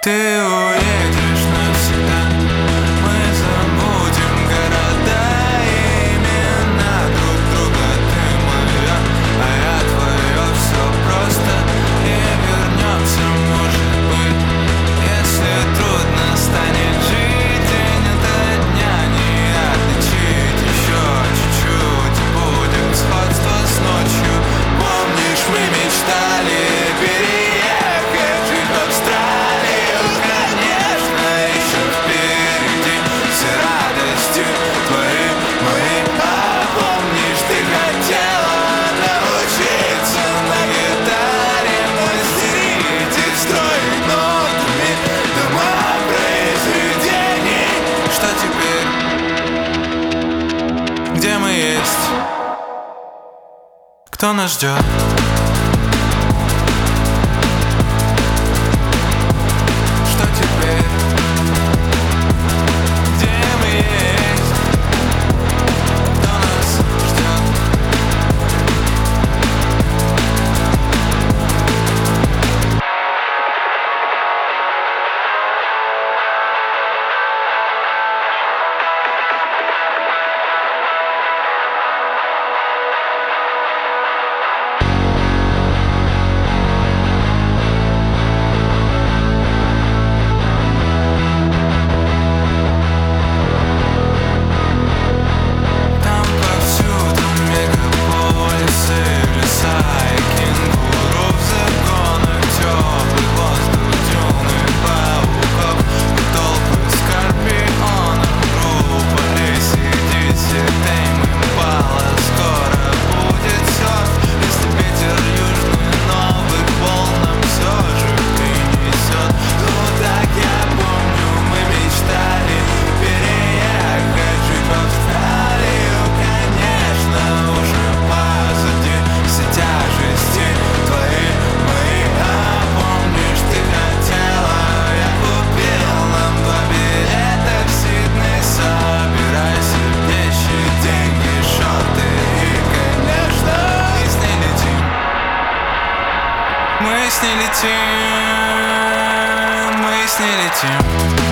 Ты уедешь навсегда, мы забудем города и имена друг друга. Ты моя, а я твоя, все просто. И вернемся, может быть, если трудно станет жить. День ото дня не отличить. Еще чуть-чуть и будет сходство с ночью. Помнишь, мы мечтали переехать, жить в Австралию. Конечно, еще впереди все радости твои, мои. А помнишь, ты хотела научиться на гитаре мастерить и строить нотами дома произведений. Что теперь? Где мы есть? Кто нас ждет? Что теперь? Где мы есть? Кто нас ждет? Там повсюду мегаполисы, леса и кенгуру в загонах, теплый воздух, дюны пауков и толпы скорпионов. Группа ACDC, Tame Impala, скоро будет серф. Если ветер южный новый волн нам все же принесет. Ну так я помню, мы мечтали переехать, жить в Австралию. Конечно, уже позади все тяжести твои, мои. А помнишь, ты хотела, я купил нам 2 билета в Сидней. Собирайся, вещи, деньги, шоты и, конечно, мы с ней летим. Мы с ней летим, мы с ней летим.